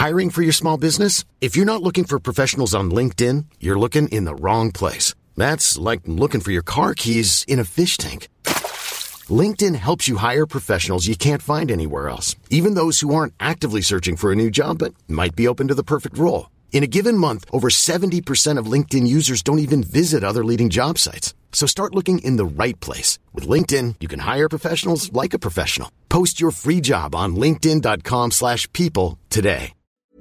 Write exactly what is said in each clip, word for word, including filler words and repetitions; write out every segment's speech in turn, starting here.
Hiring for your small business? If you're not looking for professionals on LinkedIn, you're looking in the wrong place. That's like looking for your car keys in a fish tank. LinkedIn helps you hire professionals you can't find anywhere else, even those who aren't actively searching for a new job but might be open to the perfect role. In a given month, over seventy percent of LinkedIn users don't even visit other leading job sites. So start looking in the right place. With LinkedIn, you can hire professionals like a professional. Post your free job on linkedin.com slash people today.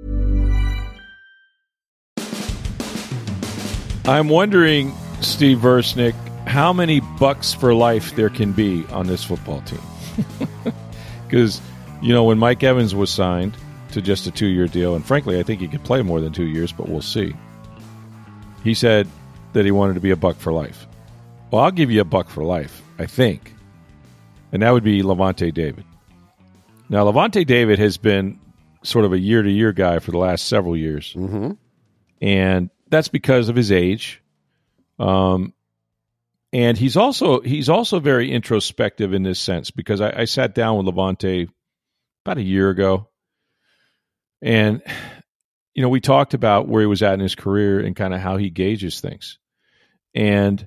I'm wondering, Steve Versnick, how many Bucks for life there can be on this football team. Because, you know, when Mike Evans was signed to just a two-year deal, and frankly, I think he could play more than two years, but we'll see. He said that he wanted to be a Buck for life. Well, I'll give you a Buck for life, I think. And that would be Lavonte David. Now, Lavonte David has been sort of a year-to-year guy for the last several years. Mm-hmm. And that's because of his age. Um, and he's also he's also very introspective in this sense, because I, I sat down with Lavonte about a year ago. And, you know, we talked about where he was at in his career and kind of how he gauges things. And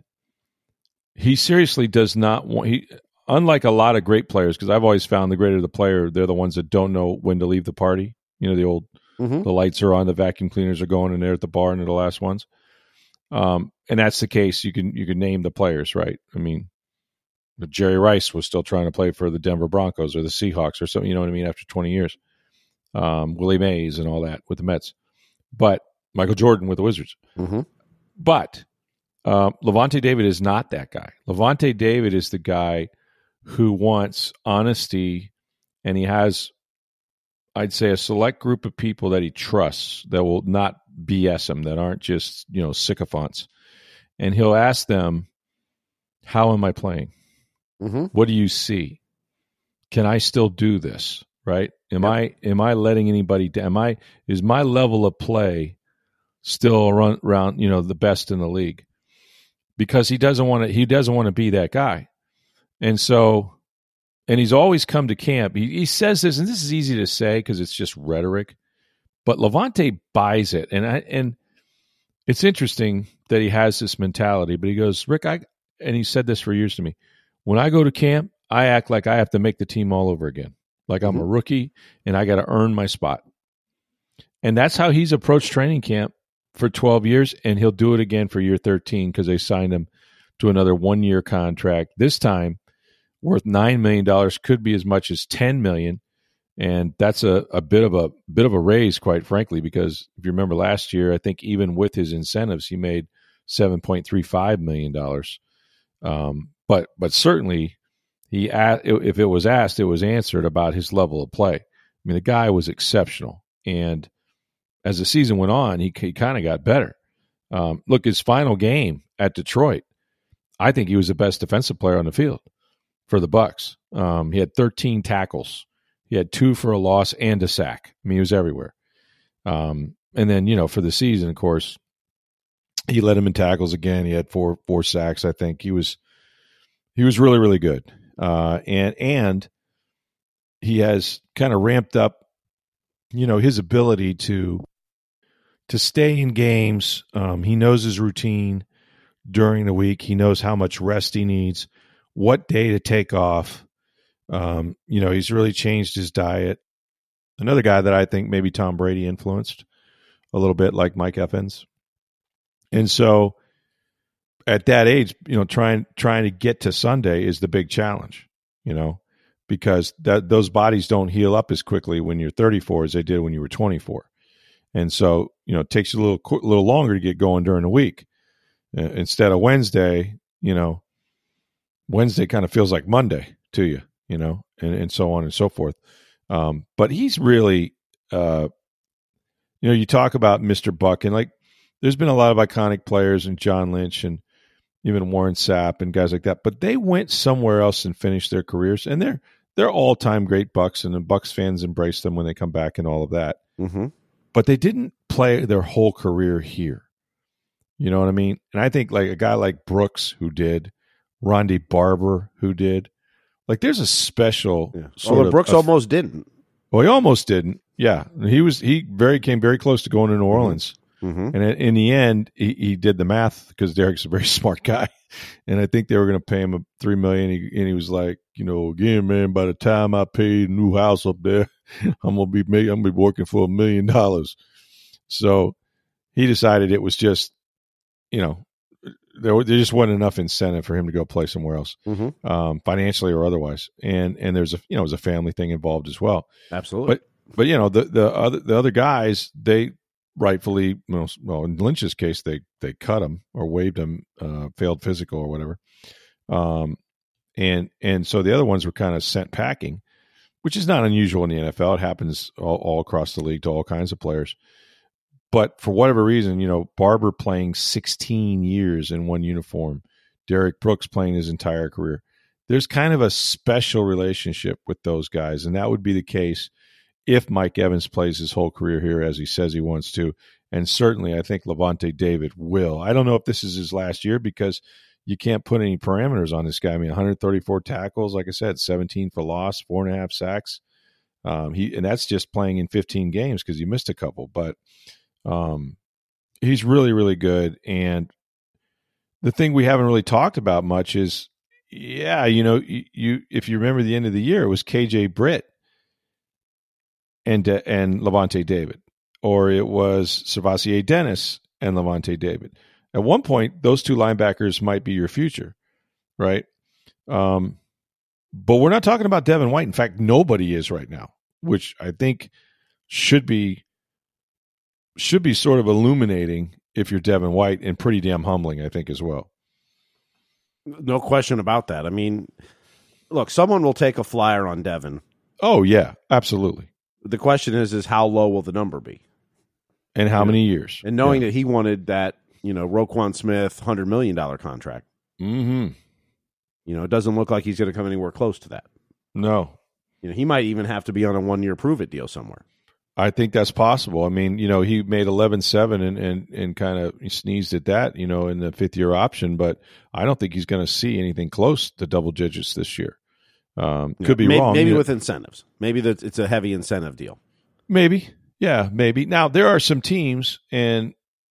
he seriously does not want, he, unlike a lot of great players, because I've always found the greater the player, they're the ones that don't know when to leave the party. You know, the old, mm-hmm. the lights are on, the vacuum cleaners are going, and they're at the bar and they're the last ones. Um, and that's the case. You can, you can name the players, right? I mean, Jerry Rice was still trying to play for the Denver Broncos or the Seahawks or something, you know what I mean, after twenty years. Um, Willie Mays and all that with the Mets. But Michael Jordan with the Wizards. Mm-hmm. But uh, Lavonte David is not that guy. Lavonte David is the guy who wants honesty, and he has, I'd say, a select group of people that he trusts that will not B S him, that aren't just, you know, sycophants. And he'll ask them, how am I playing? Mm-hmm. What do you see? Can I still do this? Right? Am Yep. I am I letting anybody down? Am I is my level of play still around, around you know, the best in the league? Because he doesn't want to he doesn't want to be that guy. And so, and he's always come to camp. He, he says this, and this is easy to say because it's just rhetoric, but Lavonte buys it. And I and it's interesting that he has this mentality, but he goes, Rick, I and he said this for years to me. When I go to camp, I act like I have to make the team all over again. Like I'm mm-hmm. a rookie and I got to earn my spot. And that's how he's approached training camp for twelve years, and he'll do it again for year thirteen because they signed him to another one-year contract. This time, worth nine million dollars, could be as much as ten million dollars, and that's a, a bit of a bit of a raise, quite frankly, because if you remember last year, I think even with his incentives, he made seven point three five million dollars. Um, but but certainly, He, if it was asked, it was answered about his level of play. I mean, the guy was exceptional, and as the season went on, he, he kind of got better. Um, look, his final game at Detroit, I think he was the best defensive player on the field for the Bucks. Um, he had thirteen tackles, he had two for a loss and a sack. I mean, he was everywhere. Um, and then, you know, for the season, of course, he led him in tackles again. He had four four sacks. I think he was he was really really good. Uh, and and he has kind of ramped up, you know, his ability to to stay in games. Um, he knows his routine during the week. He knows how much rest he needs, what day to take off. Um, you know, he's really changed his diet. Another guy that I think maybe Tom Brady influenced a little bit, like Mike Evans. And so at that age, you know, trying trying to get to Sunday is the big challenge, you know, because that those bodies don't heal up as quickly when you're thirty-four as they did when you were twenty-four. And so, you know, it takes you a little a little longer to get going during the week. Uh, instead of Wednesday, you know, Wednesday kind of feels like Monday to you, you know, and, and so on and so forth. Um, but he's really, uh, you know, you talk about Mister Buck, and like there's been a lot of iconic players, and John Lynch and even Warren Sapp and guys like that, but they went somewhere else and finished their careers, and they're they're all-time great Bucks, and the Bucks fans embrace them when they come back and all of that. Mm-hmm. But they didn't play their whole career here. You know what I mean? And I think like a guy like Brooks, who did, Ronde Barber, who did, like there's a special yeah. sort Although of... Brooks a, almost didn't. Well, he almost didn't. Yeah, he was. He very came very close to going to New Orleans, mm-hmm. and in the end, he, he did the math because Derek's a very smart guy, and I think they were going to pay him a three million. He, and he was like, you know, again, man, by the time I pay a new house up there, I'm gonna be I'm gonna be working for a million dollars. So he decided it was just, you know, there, there just wasn't enough incentive for him to go play somewhere else, mm-hmm. um, financially or otherwise. And and there's a you know, it was a family thing involved as well. Absolutely. But but you know, the the other the other guys, they rightfully, well, well in Lynch's case, they they cut him or waived him, uh, failed physical or whatever. Um, and and so the other ones were kind of sent packing, which is not unusual in the N F L. It happens all, all across the league to all kinds of players. But for whatever reason, you know, Barber playing sixteen years in one uniform, Derek Brooks playing his entire career. There's kind of a special relationship with those guys, and that would be the case if Mike Evans plays his whole career here as he says he wants to. And certainly I think Lavonte David will. I don't know if this is his last year because you can't put any parameters on this guy. I mean, one hundred thirty-four tackles, like I said, seventeen for loss, four and a half sacks. Um, he and that's just playing in fifteen games because he missed a couple. But um, he's really, really good. And the thing we haven't really talked about much is, yeah, you know, you, you if you remember the end of the year, it was K J Britt and and Lavonte David, or it was Savasier Dennis and Lavonte David. At one point, those two linebackers might be your future, right? Um, but we're not talking about Devin White. In fact, nobody is right now, which I think should be should be sort of illuminating if you're Devin White, and pretty damn humbling, I think, as well. No question about that. I mean, look, someone will take a flyer on Devin. Oh, yeah, absolutely. The question is, is how low will the number be? And how you many know? years? And knowing yeah. that he wanted that, you know, Roquan Smith one hundred million dollars contract. Mm-hmm. You know, it doesn't look like he's going to come anywhere close to that. No. You know, he might even have to be on a one-year prove-it deal somewhere. I think that's possible. I mean, you know, he made eleven seven and, and, and kind of sneezed at that, you know, in the fifth-year option, but I don't think he's going to see anything close to double digits this year. Um, yeah, could be may, wrong. Maybe you with know. incentives. Maybe that it's a heavy incentive deal. Maybe. Yeah, maybe. Now, there are some teams, and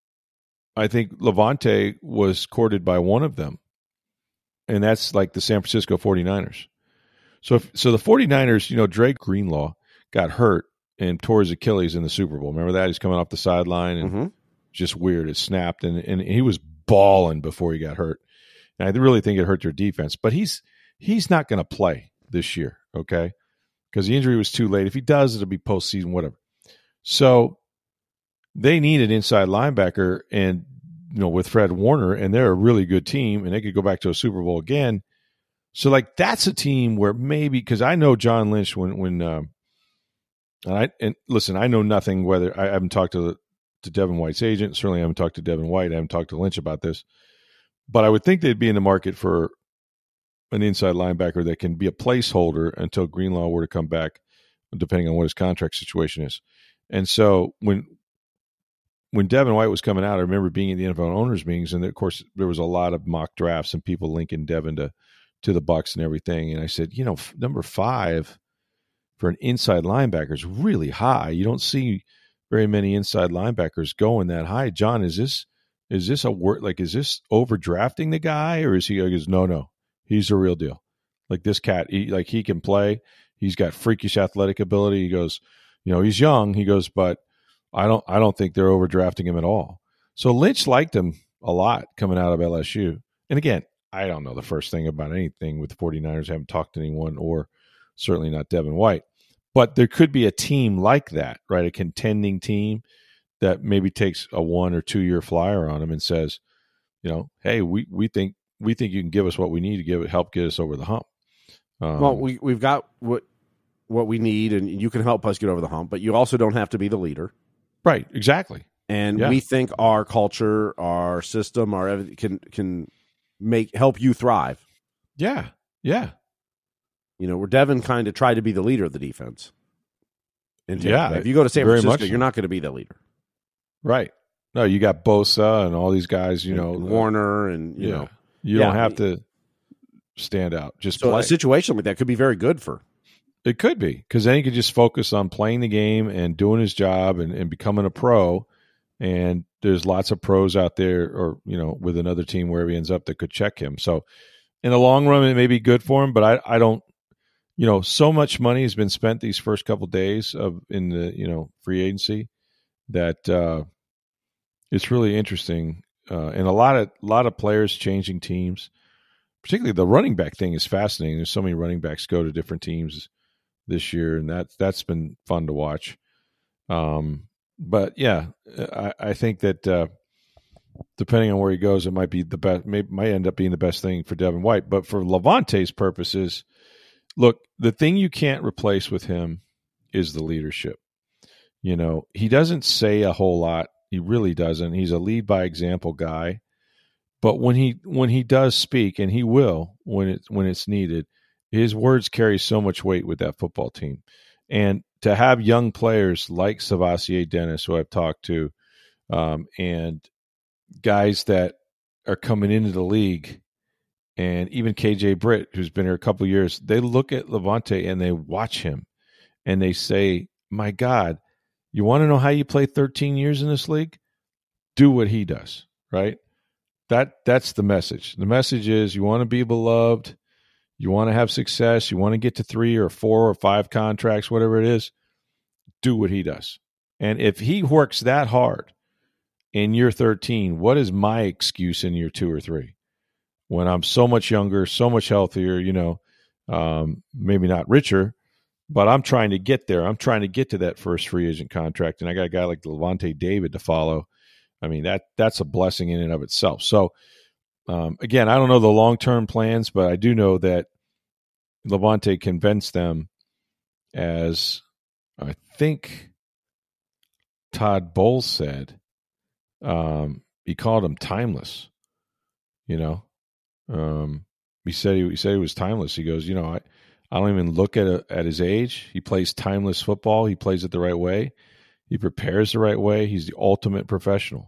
I think Lavonte was courted by one of them, and that's like the San Francisco forty-niners. So, if, so the forty-niners, you know, Drake Greenlaw got hurt and tore his Achilles in the Super Bowl. Remember that? He's coming off the sideline, and mm-hmm. just weird. It snapped, and, and he was balling before he got hurt. And I really think it hurt their defense. But he's he's not going to play this year, okay? Because the injury was too late. If he does, it'll be postseason, whatever. So they need an inside linebacker, and you know, with Fred Warner, and they're a really good team, and they could go back to a Super Bowl again. So, like, that's a team where maybe, because I know John Lynch when when um, and I and listen, I know nothing whether I haven't talked to to Devin White's agent. Certainly, I haven't talked to Devin White. I haven't talked to Lynch about this, but I would think they'd be in the market for an inside linebacker that can be a placeholder until Greenlaw were to come back, depending on what his contract situation is. And so when when Devin White was coming out, I remember being in the N F L owners meetings, and of course there was a lot of mock drafts and people linking Devin to to the Bucs and everything. And I said, you know, number five for an inside linebacker is really high. You don't see very many inside linebackers going that high. John, is this is this a word like is this overdrafting the guy, or is he? He goes, no, no, he's the real deal. Like this cat, he, like he can play. He's got freakish athletic ability. He goes, you know, he's young. He goes, but I don't I don't think they're overdrafting him at all. So Lynch liked him a lot coming out of L S U. And again, I don't know the first thing about anything with the forty-niners. I haven't talked to anyone, or certainly not Devin White. But there could be a team like that, right? A contending team that maybe takes a one or two year flyer on him and says, you know, hey, we, we think we think you can give us what we need to give it, help get us over the hump. Um, well, we we've got what what we need, and you can help us get over the hump, but you also don't have to be the leader. Right, exactly. And yeah. we think our culture, our system, our everything can can make help you thrive. Yeah, yeah. You know, where Devin kind of tried to be the leader of the defense. And yeah, if you go to San very Francisco, much you're not going to be the leader. Right. No, you got Bosa and all these guys, you and, know. And Warner and, you yeah. know. You yeah, don't have to stand out. Just so play. A situation like that could be very good for It could be, because then he could just focus on playing the game and doing his job and, and becoming a pro. And there's lots of pros out there, or, you know, with another team wherever he ends up that could check him. So in the long run, it may be good for him, but I, I don't, you know, so much money has been spent these first couple of days of in the, you know, free agency that uh, it's really interesting. Uh, and a lot of, lot of players changing teams, particularly the running back thing is fascinating. There's so many running backs go to different teams this year, and that that's been fun to watch. Um, but yeah, I, I think that uh, depending on where he goes, it might be the best. Maybe might end up being the best thing for Devin White. But for Levante's purposes, look, the thing you can't replace with him is the leadership. You know, he doesn't say a whole lot. He really doesn't. He's a lead by example guy. But when he when he does speak, and he will when it when it's needed, his words carry so much weight with that football team. And to have young players like Savassier Dennis, who I've talked to, um, and guys that are coming into the league, and even K J Britt, who's been here a couple of years, they look at Lavonte and they watch him and they say, my God, you want to know how you play thirteen years in this league? Do what he does, right? That That's the message. The message is you want to be beloved. You want to have success. You want to get to three or four or five contracts, whatever it is. Do what he does. And if he works that hard in year thirteen, what is my excuse in year two or three? When I'm so much younger, so much healthier, you know, um, maybe not richer, but I'm trying to get there. I'm trying to get to that first free agent contract. And I got a guy like Lavonte David to follow. I mean, that that's a blessing in and of itself. So, Um, again, I don't know the long-term plans, but I do know that Lavonte convinced them, as I think Todd Bowles said, um, he called him timeless. You know, um, he said he, he said he was timeless. He goes, you know, I, I don't even look at a, at his age. He plays timeless football. He plays it the right way. He prepares the right way. He's the ultimate professional,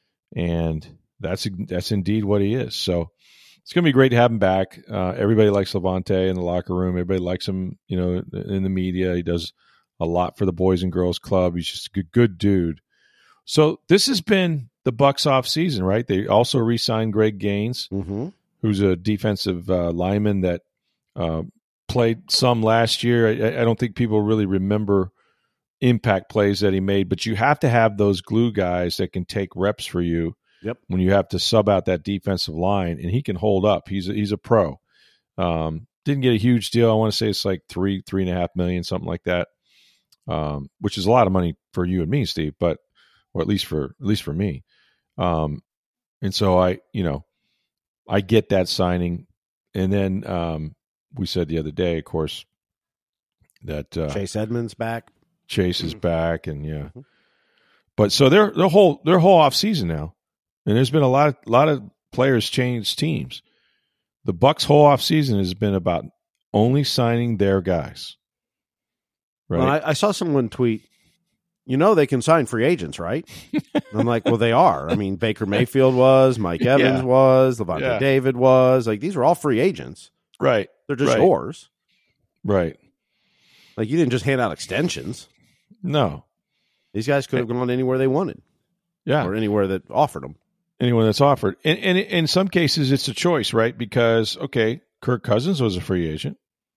and That's that's indeed what he is. So it's going to be great to have him back. Uh, everybody likes Lavonte in the locker room. Everybody likes him, you know, in the media. He does a lot for the Boys and Girls Club. He's just a good, good dude. So this has been the Bucs off season, right? They also re-signed Greg Gaines, mm-hmm. who's a defensive uh, lineman that uh, played some last year. I, I don't think people really remember impact plays that he made, but you have to have those glue guys that can take reps for you. Yep. When you have to sub out that defensive line, and he can hold up. He's a, he's a pro. Um, didn't get a huge deal. I want to say it's like three, three and a half million, something like that, um, which is a lot of money for you and me, Steve, but or at least for at least for me. Um, and so I, you know, I get that signing, and then um, we said the other day, of course, that uh, Chase Edmonds back. Chase is back, and yeah, mm-hmm. but so their their whole their whole off season now. And there's been a lot of, lot of players change teams. The Bucs' whole offseason has been about only signing their guys. Right? Well, I, I saw someone tweet, you know they can sign free agents, right? I'm like, well, they are. I mean, Baker Mayfield was, Mike Evans yeah. was, Lavonte yeah. David was. Like, these are all free agents. Right. They're just right. yours. Right. Like, you didn't just hand out extensions. No. These guys could have gone anywhere they wanted. Yeah. Or anywhere that offered them. Anyone that's offered. And, and in some cases, it's a choice, right? Because, okay, Kirk Cousins was a free agent.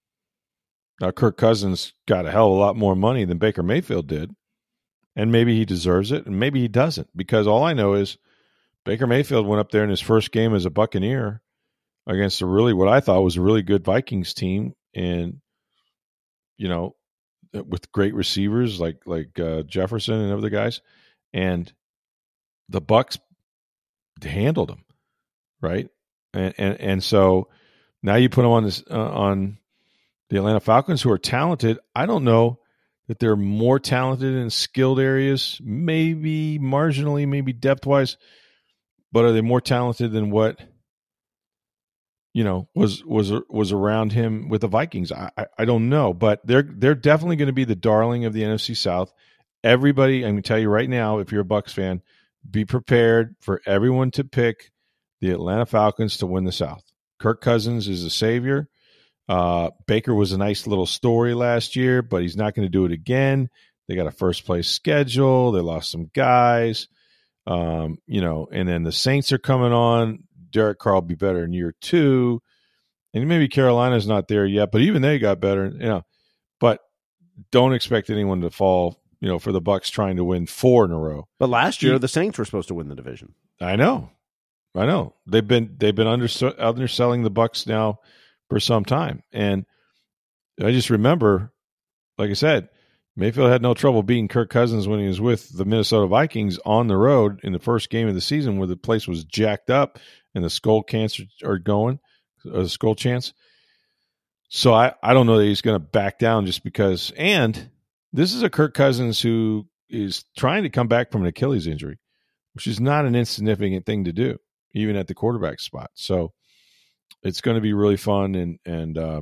Now, Kirk Cousins got a hell of a lot more money than Baker Mayfield did. And maybe he deserves it, and maybe he doesn't. Because all I know is Baker Mayfield went up there in his first game as a Buccaneer against a really, what I thought was a really good Vikings team. And, you know, with great receivers like like uh, Jefferson and other guys. And the Bucs handled him, right? And and and so now you put him on this uh, on the Atlanta Falcons, who are talented. I don't know that they're more talented in skilled areas, maybe marginally, maybe depth wise, but are they more talented than what you know was was was around him with the Vikings? I I, I don't know, but they're they're definitely going to be the darling of the N F C South. Everybody, I'm going to tell you right now, if you're a Bucs fan, be prepared for everyone to pick the Atlanta Falcons to win the South. Kirk Cousins is a savior. Uh, Baker was a nice little story last year, but he's not going to do it again. They got a first place schedule. They lost some guys, um, you know, and then the Saints are coming on. Derek Carr will be better in year two. And maybe Carolina's not there yet, but even they got better, you know. But don't expect anyone to fall, you know, for the Bucs trying to win four in a row. But last year, the Saints were supposed to win the division. I know. I know. They've been they've been under, underselling the Bucs now for some time. And I just remember, like I said, Mayfield had no trouble beating Kirk Cousins when he was with the Minnesota Vikings on the road in the first game of the season where the place was jacked up and the skull cancer are going, or the skull chance. So I, I don't know that he's going to back down just because. And this is a Kirk Cousins who is trying to come back from an Achilles injury, which is not an insignificant thing to do, even at the quarterback spot. So it's going to be really fun. And, and uh,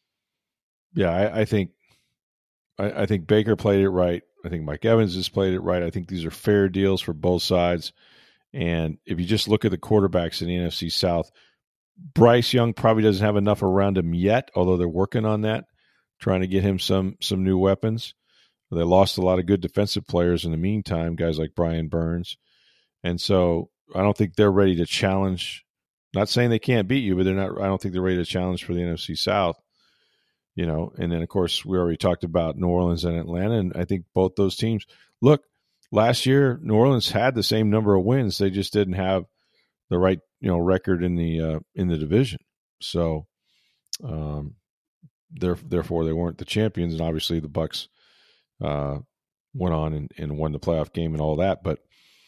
yeah, I, I think I, I think Baker played it right. I think Mike Evans has played it right. I think these are fair deals for both sides. And if you just look at the quarterbacks in the N F C South, Bryce Young probably doesn't have enough around him yet, although they're working on that, trying to get him some some new weapons. They lost a lot of good defensive players in the meantime, guys like Brian Burns. And so I don't think they're ready to challenge. Not saying they can't beat you, but they're not. I don't think they're ready to challenge for the N F C South. You know, and then, of course, we already talked about New Orleans and Atlanta, and I think both those teams – look, last year New Orleans had the same number of wins. They just didn't have the right, you know, record in the uh, in the division. So, um, therefore, they weren't the champions, and obviously the Bucs uh, went on and, and won the playoff game and all that. But,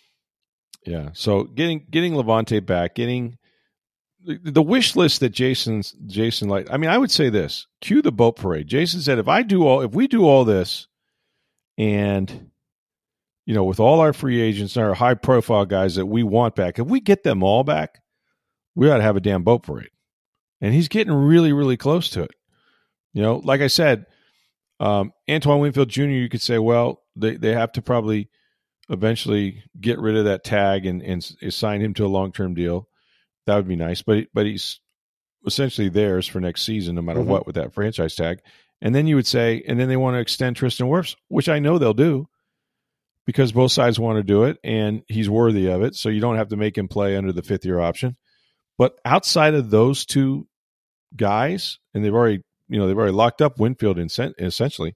yeah, so getting getting Levante back, getting – the wish list that Jason's Jason like, I mean, I would say this: cue the boat parade. Jason said, if I do all, if we do all this, and you know, with all our free agents and our high profile guys that we want back, if we get them all back, we ought to have a damn boat parade. And he's getting really, really close to it. You know, like I said, um, Antoine Winfield Junior, you could say, well, they they have to probably eventually get rid of that tag and and assign him to a long term deal. That would be nice, but but he's essentially theirs for next season, no matter mm-hmm. what, with that franchise tag. And then you would say, and then they want to extend Tristan Wirfs, which I know they'll do because both sides want to do it, and he's worthy of it. So you don't have to make him play under the fifth year option. But outside of those two guys, and they've already, you know, they've already locked up Winfield in, essentially.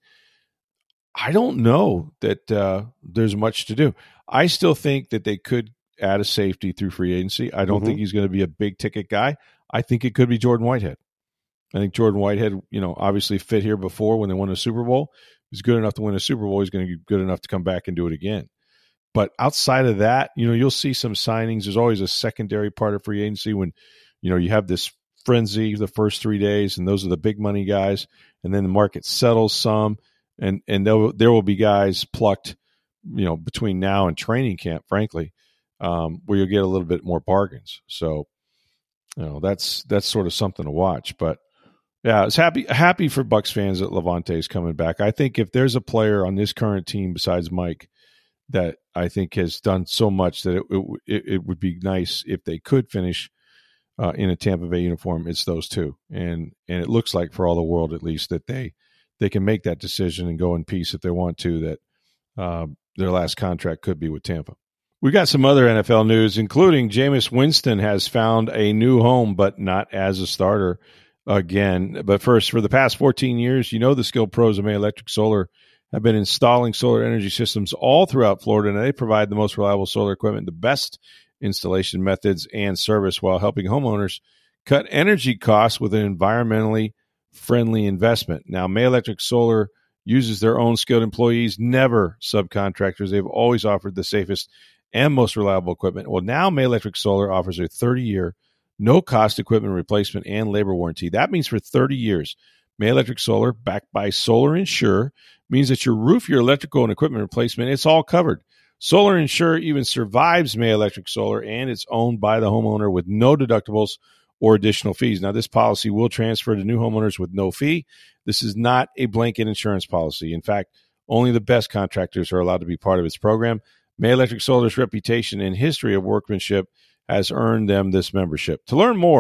I don't know that uh, there's much to do. I still think that they could add a safety through free agency. I don't mm-hmm. think he's going to be a big ticket guy. I think it could be Jordan Whitehead. I think Jordan Whitehead, you know, obviously fit here before when they won a Super Bowl. He's good enough to win a Super Bowl. He's going to be good enough to come back and do it again. But outside of that, you know, you'll see some signings. There's always a secondary part of free agency when, you know, you have this frenzy the first three days, and those are the big money guys. And then the market settles some, and and there there will be guys plucked, you know, between now and training camp, frankly. Um, where you'll get a little bit more bargains. So, you know, that's that's sort of something to watch. But yeah, it's happy happy for Bucs fans that Levante is coming back. I think if there's a player on this current team besides Mike that I think has done so much that it it, it would be nice if they could finish uh, in a Tampa Bay uniform, it's those two. And and it looks like, for all the world at least, that they they can make that decision and go in peace if they want to. That uh, their last contract could be with Tampa. We got some other N F L news, including Jameis Winston has found a new home, but not as a starter again. But first, for the past fourteen years, you know the skilled pros of May Electric Solar have been installing solar energy systems all throughout Florida, and they provide the most reliable solar equipment, the best installation methods, and service while helping homeowners cut energy costs with an environmentally friendly investment. Now, May Electric Solar uses their own skilled employees, never subcontractors. They've always offered the safest and most reliable equipment. Well, now May Electric Solar offers a thirty-year, no-cost equipment replacement and labor warranty. That means for thirty years, May Electric Solar, backed by Solar Insure, means that your roof, your electrical, and equipment replacement, it's all covered. Solar Insure even survives May Electric Solar, and it's owned by the homeowner with no deductibles or additional fees. Now, this policy will transfer to new homeowners with no fee. This is not a blanket insurance policy. In fact, only the best contractors are allowed to be part of its program. May Electric Solar's reputation and history of workmanship has earned them this membership. To learn more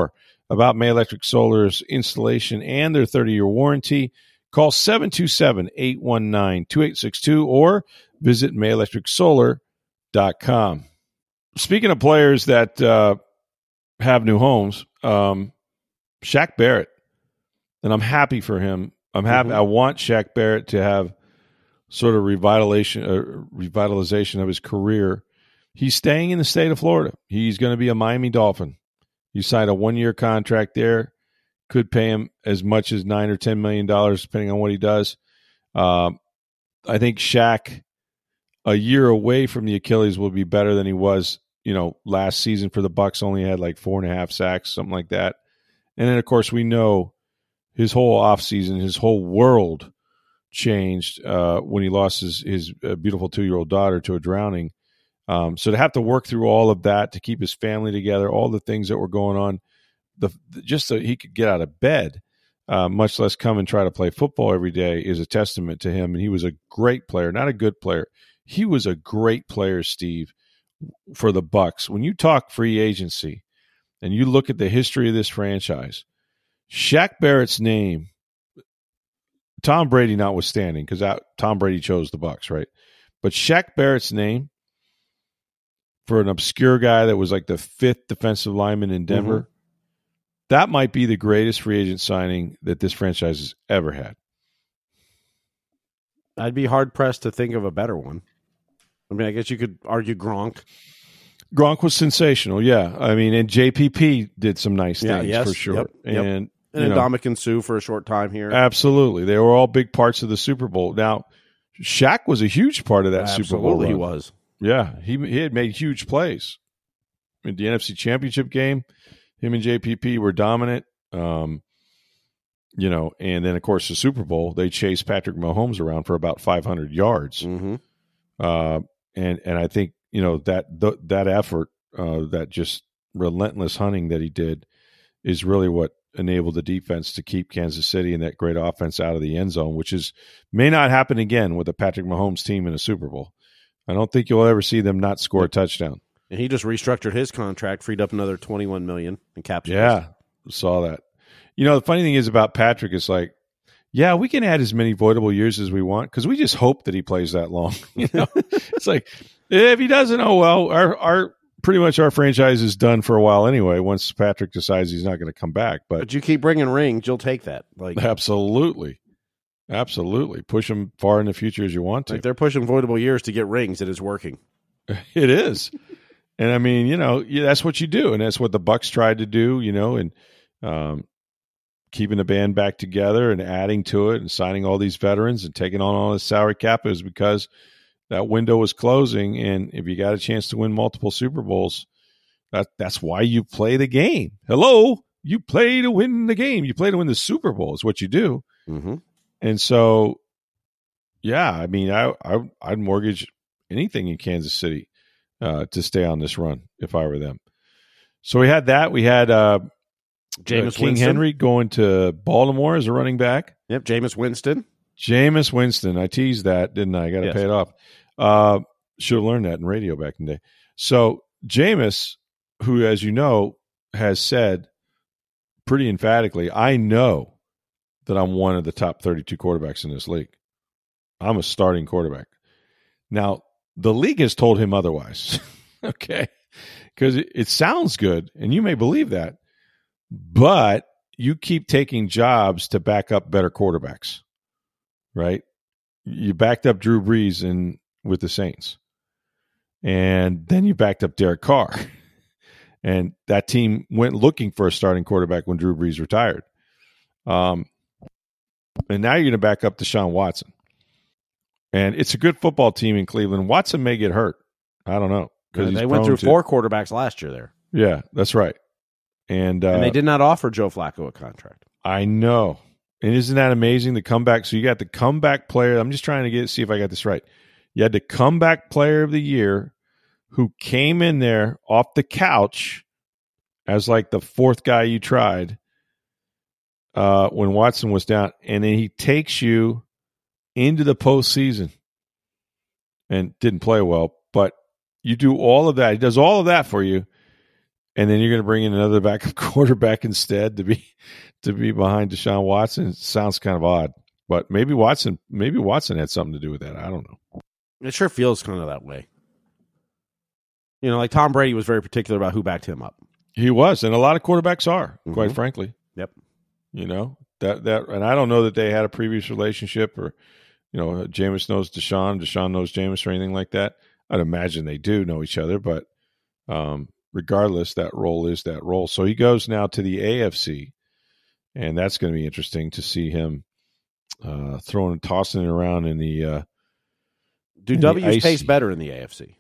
about May Electric Solar's installation and their thirty-year warranty. Call seven two seven, eight one nine, two eight six two or visit may electric solar dot com. Speaking of players that uh, have new homes, um, Shaq Barrett, and I'm happy for him. I'm happy. Mm-hmm. I want Shaq Barrett to have sort of revitalization, uh, revitalization of his career. He's staying in the state of Florida. He's going to be a Miami Dolphin. He signed a one-year contract there. Could pay him as much as nine or ten million dollars, depending on what he does. Um, I think Shaq, a year away from the Achilles, will be better than he was. You know, last season for the Bucs, only had like four and a half sacks, something like that. And then, of course, we know his whole offseason, his whole world changed uh, when he lost his his uh, beautiful two-year-old daughter to a drowning. Um, so to have to work through all of that, to keep his family together, all the things that were going on. The, just so he could get out of bed, uh, much less come and try to play football every day, is a testament to him. And he was a great player, not a good player. He was a great player, Steve, for the Bucs. When you talk free agency and you look at the history of this franchise, Shaq Barrett's name, Tom Brady notwithstanding, because Tom Brady chose the Bucs, right? But Shaq Barrett's name, for an obscure guy that was like the fifth defensive lineman in Denver, mm-hmm. that might be the greatest free agent signing that this franchise has ever had. I'd be hard-pressed to think of a better one. I mean, I guess you could argue Gronk. Gronk was sensational, yeah. I mean, and J P P did some nice yeah, things yes, for sure. Yep, yep. And, and Ndamukong Suh for a short time here. Absolutely. They were all big parts of the Super Bowl. Now, Shaq was a huge part of that absolutely, Super Bowl run. He was. Yeah, he, he had made huge plays. In the N F C Championship game, him and J P P were dominant, um, you know, and then, of course, the Super Bowl, they chased Patrick Mahomes around for about five hundred yards. Mm-hmm. Uh, and and I think, you know, that th- that effort, uh, that just relentless hunting that he did is really what enabled the defense to keep Kansas City and that great offense out of the end zone, which is may not happen again with a Patrick Mahomes team in a Super Bowl. I don't think you'll ever see them not score a touchdown. And he just restructured his contract, freed up another twenty-one million dollars in cap space. Yeah, saw that. You know, the funny thing is about Patrick is like, yeah, we can add as many voidable years as we want because we just hope that he plays that long. You know, it's like if he doesn't, oh well, our our pretty much our franchise is done for a while anyway. Once Patrick decides he's not going to come back, but, but you keep bringing rings, you'll take that. Like absolutely, absolutely, push them far in the future as you want to. Like they're pushing voidable years to get rings, and it's working. It is. And I mean, you know, yeah, that's what you do, and that's what the Bucs tried to do, you know, and um, keeping the band back together and adding to it and signing all these veterans and taking on all this salary cap is because that window was closing. And if you got a chance to win multiple Super Bowls, that that's why you play the game. Hello, you play to win the game. You play to win the Super Bowl is what you do. Mm-hmm. And so, yeah, I mean, I, I I'd mortgage anything in Kansas City Uh, to stay on this run if I were them. So we had that. We had uh, Jameis King Winston. Henry going to Baltimore as a running back. Yep, Jameis Winston. Jameis Winston. I teased that, didn't I? I got to yes. pay it off. Uh, should have learned that in radio back in the day. So Jameis, who, as you know, has said pretty emphatically, I know that I'm one of the top thirty-two quarterbacks in this league. I'm a starting quarterback. Now, the league has told him otherwise, okay? Because it, it sounds good, and you may believe that, but you keep taking jobs to back up better quarterbacks, right? You backed up Drew Brees in with the Saints, and then you backed up Derek Carr, and that team went looking for a starting quarterback when Drew Brees retired. Um, and now you're going to back up Deshaun Watson. And it's a good football team in Cleveland. Watson may get hurt. I don't know. Yeah, they went through to, four quarterbacks last year there. Yeah, that's right. And, uh, and they did not offer Joe Flacco a contract. I know. And isn't that amazing? The comeback. So you got the comeback player. I'm just trying to get see if I got this right. You had the comeback player of the year who came in there off the couch as like the fourth guy you tried uh, when Watson was down. And then he takes you into the postseason and didn't play well, but you do all of that. He does all of that for you. and then you're going to bring in another backup quarterback instead to be to be behind Deshaun Watson. It sounds kind of odd, but maybe Watson maybe Watson had something to do with that. I don't know. It sure feels kind of that way. You know, like Tom Brady was very particular about who backed him up. He was, and a lot of quarterbacks are, mm-hmm. quite frankly. Yep. You know, that that, and I don't know that they had a previous relationship, or you know, Jameis knows Deshaun, Deshaun knows Jameis, or anything like that. I'd imagine they do know each other, but um, regardless, that role is that role. So he goes now to the A F C, and that's going to be interesting to see him uh, throwing and tossing it around in the. Uh, do in W's taste better in the A F C?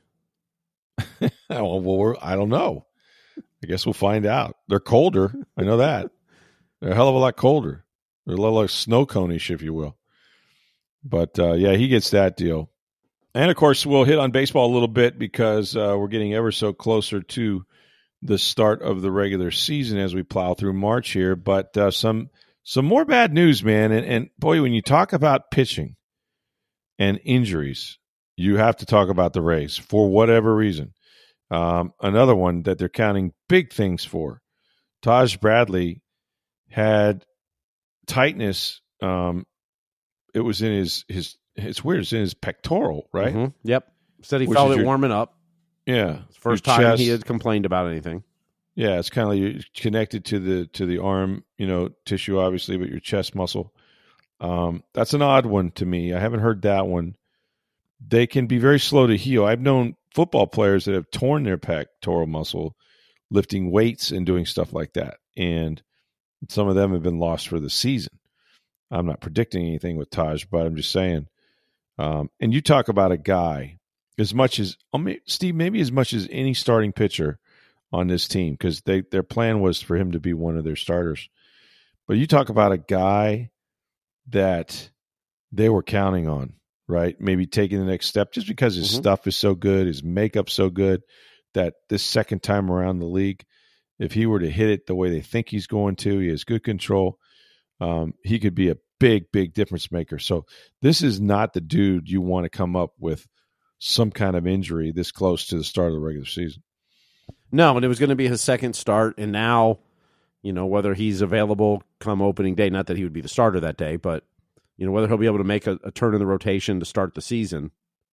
well, well I don't know. I guess we'll find out. They're colder. I know that. They're a hell of a lot colder. They're a little like snow cone-ish, if you will. But, uh, yeah, he gets that deal. And, of course, we'll hit on baseball a little bit because uh, we're getting ever so closer to the start of the regular season as we plow through March here. But uh, some some more bad news, man. And, and, boy, when you talk about pitching and injuries, you have to talk about the Rays for whatever reason. Um, another one that they're counting big things for. Taj Bradley had tightness. Um, it was in his, his, it's weird, it's in his pectoral, right? Mm-hmm. Yep. Said he Which felt it your, warming up. Yeah. First time chest. He had complained about anything. Yeah, it's kind of like connected to the to the arm, you know, tissue, obviously, but your chest muscle. Um, that's an odd one to me. I haven't heard that one. They can be very slow to heal. I've known football players that have torn their pectoral muscle lifting weights and doing stuff like that. And some of them have been lost for the season. I'm not predicting anything with Taj, but I'm just saying. Um, and you talk about a guy as much as, I mean, Steve, maybe as much as any starting pitcher on this team, because they their plan was for him to be one of their starters. But you talk about a guy that they were counting on, right? Maybe taking the next step just because his mm-hmm. stuff is so good, his makeup's so good that this second time around the league, if he were to hit it the way they think he's going to, he has good control, um, he could be a big, big difference maker. So this is not the dude you want to come up with some kind of injury this close to the start of the regular season. No, and it was going to be his second start, and now, you know, whether he's available come opening day, not that he would be the starter that day, but you know, whether he'll be able to make a, a turn in the rotation to start the season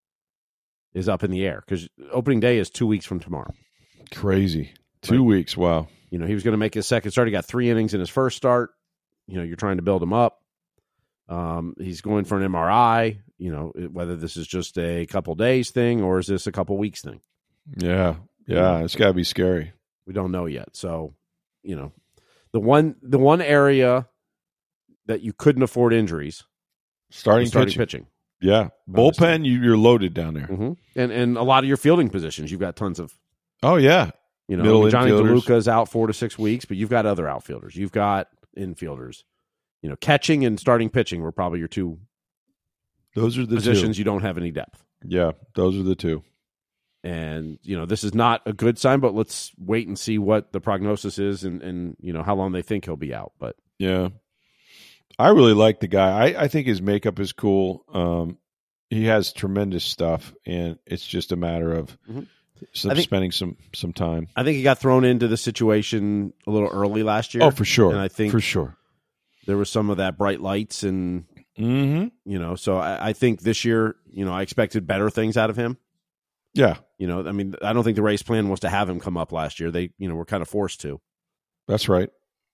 is up in the air because opening day is two weeks from tomorrow. Crazy. Two right? weeks. Wow. You know, he was going to make his second start. He got three innings in his first start. You know, you're trying to build him up. Um, he's going for an M R I, you know, whether this is just a couple days thing or is this a couple weeks thing? Yeah. Yeah. It's got to be scary. We don't know yet. So, you know, the one, the one area that you couldn't afford injuries, Starting, starting pitching. pitching. Yeah. Bullpen, you, you're loaded down there. Mm-hmm. And and a lot of your fielding positions, you've got tons of. Oh, yeah. You know, Middle Johnny DeLuca's out four to six weeks, but you've got other outfielders. You've got infielders. You know, catching and starting pitching were probably your two Those are the positions two. You don't have any depth. Yeah, those are the two. And, you know, this is not a good sign, but let's wait and see what the prognosis is and, and you know, how long they think he'll be out. But yeah. I really like the guy. I, I think his makeup is cool. Um, he has tremendous stuff, and it's just a matter of mm-hmm. some, think, spending some, some time. I think he got thrown into the situation a little early last year. Oh, for sure. And I think for sure there was some of that bright lights, and mm-hmm. you know, so I, I think this year, you know, I expected better things out of him. Yeah, you know, I mean, I don't think the Rays plan was to have him come up last year. They, you know, were kind of forced to. That's right.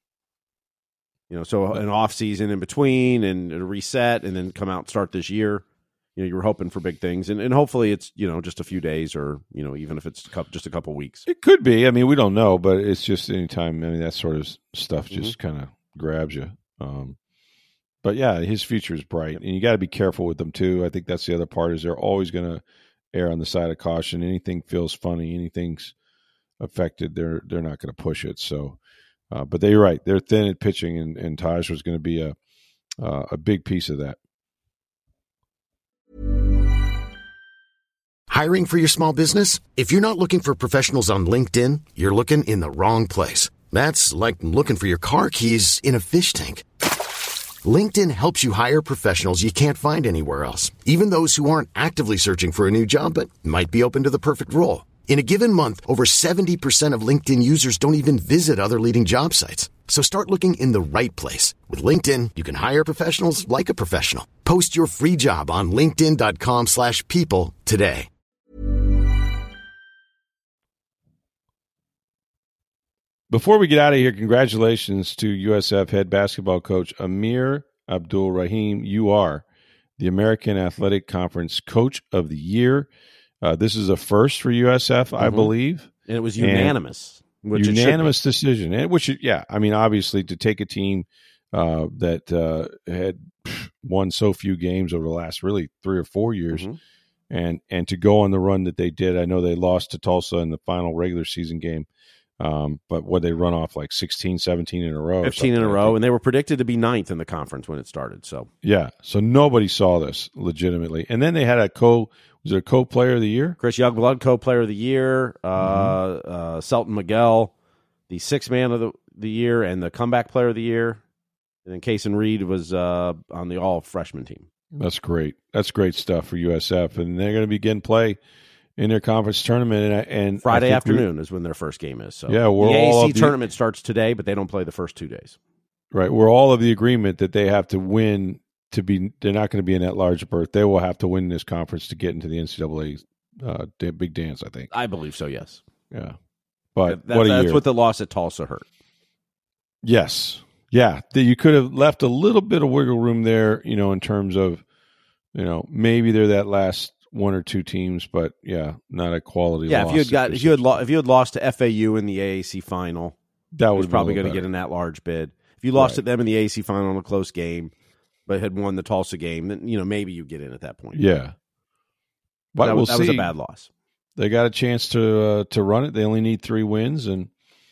You know, so an off season in between and a reset and then come out and start this year. You know, you were hoping for big things. And, and hopefully it's, you know, just a few days or, you know, even if it's just a couple weeks. It could be. I mean, we don't know, but it's just anytime. I mean, that sort of stuff just mm-hmm. kind of grabs you. Um, but yeah, his future is bright. And you got to be careful with them too. I think that's the other part is they're always going to err on the side of caution. Anything feels funny, anything's affected, they're they're not going to push it. So, Uh, but they're right. They're thin at pitching, and, and Taj was going to be a uh, a big piece of that. Hiring for your small business? If you're not looking for professionals on LinkedIn, you're looking in the wrong place. That's like looking for your car keys in a fish tank. LinkedIn helps you hire professionals you can't find anywhere else, even those who aren't actively searching for a new job but might be open to the perfect role. In a given month, over seventy percent of LinkedIn users don't even visit other leading job sites. So start looking in the right place. With LinkedIn, you can hire professionals like a professional. Post your free job on linkedin.com slash people today. Before we get out of here, congratulations to U S F head basketball coach Amir Abdul-Rahim. You are the American Athletic Conference Coach of the Year. Uh, this is a first for U S F, mm-hmm. I believe. And it was unanimous. Which unanimous decision. And which, yeah, I mean, obviously to take a team uh, that uh, had won so few games over the last really three or four years mm-hmm. and, and to go on the run that they did. I know they lost to Tulsa in the final regular season game. Um, but what they run off like sixteen, seventeen in a row. fifteen in a row, and they were predicted to be ninth in the conference when it started. So yeah, so nobody saw this legitimately. And then they had a co, was it a co-player of the year? Chris Youngblood, co-player of the year. Uh, mm-hmm. uh, Selton Miguel, the sixth man of the, the year, and the comeback player of the year. And then Kason Reed was uh, on the all-freshman team. That's great. That's great stuff for U S F, and they're going to begin play in their conference tournament, and, and Friday afternoon is when their first game is. So yeah, we're the all A A C the, tournament starts today, but they don't play the first two days. Right, we're all of the agreement that they have to win to be. They're not going to be in that large berth. They will have to win this conference to get into the N C double A uh, big dance. I think. I believe so. Yes. Yeah, but that, what a that's year. what the loss at Tulsa hurt. Yes. Yeah, you could have left a little bit of wiggle room there. You know, in terms of, you know, maybe they're that last one or two teams, but yeah, not a quality. Yeah, loss if you had got if you had lo- if you had lost to F A U in the A A C final, that was probably going to get an at-large bid. If you lost right. to them in the A A C final in a close game, but had won the Tulsa game, then you know maybe you get in at that point. Yeah, but that, we'll that see. was a bad loss. They got a chance to uh, to run it. They only need three wins, and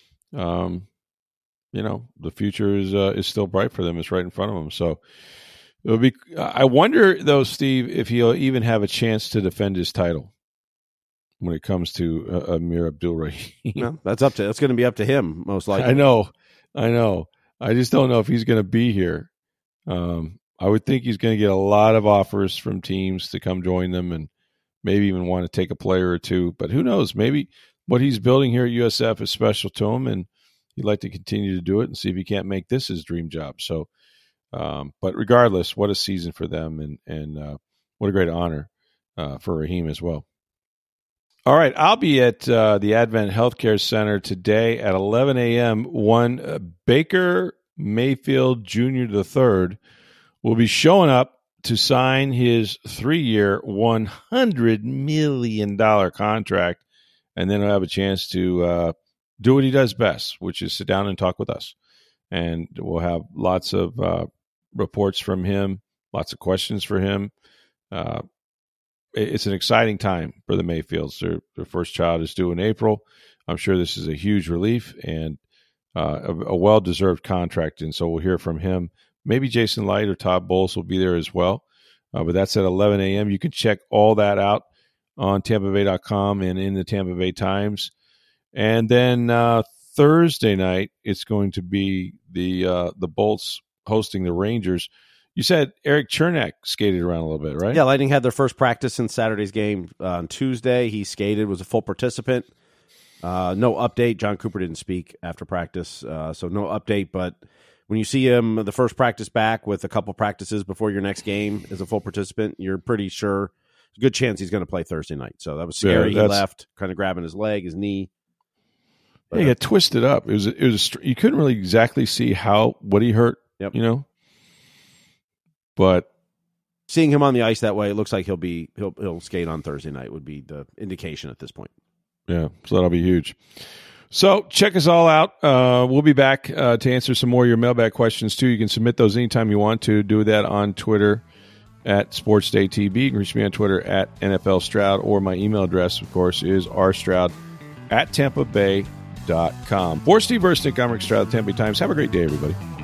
um, you know the future is uh, is still bright for them. It's right in front of them. So. It would be. I wonder, though, Steve, if he'll even have a chance to defend his title when it comes to uh, Amir Abdul-Rahim. No, that's up to. That's going to be up to him, most likely. I know, I know. I just don't know if he's going to be here. Um, I would think he's going to get a lot of offers from teams to come join them, and maybe even want to take a player or two. But who knows? Maybe what he's building here at U S F is special to him, and he'd like to continue to do it and see if he can't make this his dream job. So. Um, but regardless, what a season for them, and and uh, what a great honor uh, for Rahim as well. All right, I'll be at uh, the Advent Healthcare Center today at eleven a.m. One uh, Baker Mayfield Junior the third will be showing up to sign his three-year, one hundred million dollars contract, and then he'll have a chance to uh, do what he does best, which is sit down and talk with us. And we'll have lots of uh, reports from him, lots of questions for him. Uh, it's an exciting time for the Mayfields. Their, their first child is due in April. I'm sure this is a huge relief and uh, a, a well-deserved contract. And so we'll hear from him. Maybe Jason Light or Todd Bowles will be there as well. Uh, but that's at eleven a.m. You can check all that out on Tampa Bay dot com and in the Tampa Bay Times. And then uh, Thursday night, it's going to be the uh, the Bolts hosting the Rangers. You said Eric Chernak skated around a little bit, right? Yeah, Lightning had their first practice since Saturday's game uh, on Tuesday. He skated, was a full participant. Uh, no update. John Cooper didn't speak after practice, uh, so no update. But when you see him the first practice back with a couple practices before your next game as a full participant, you're pretty sure, a good chance he's going to play Thursday night. So that was scary. Yeah, he left, kind of grabbing his leg, his knee. Yeah, he got twisted up. It was it was a, you couldn't really exactly see how what he hurt. Yep. You know, but seeing him on the ice that way, it looks like he'll be he'll he'll skate on Thursday night would be the indication at this point. Yeah, so that'll be huge. So check us all out. Uh, we'll be back uh, to answer some more of your mailbag questions too. You can submit those anytime you want to. Do that on Twitter at SportsDayTB. You can reach me on Twitter at N F L Stroud, or my email address, of course, is rstroud at Tampa Bay dot com. For Steve Versnick, I'm Rick Stroud, Tampa Bay Times. Have a great day, everybody.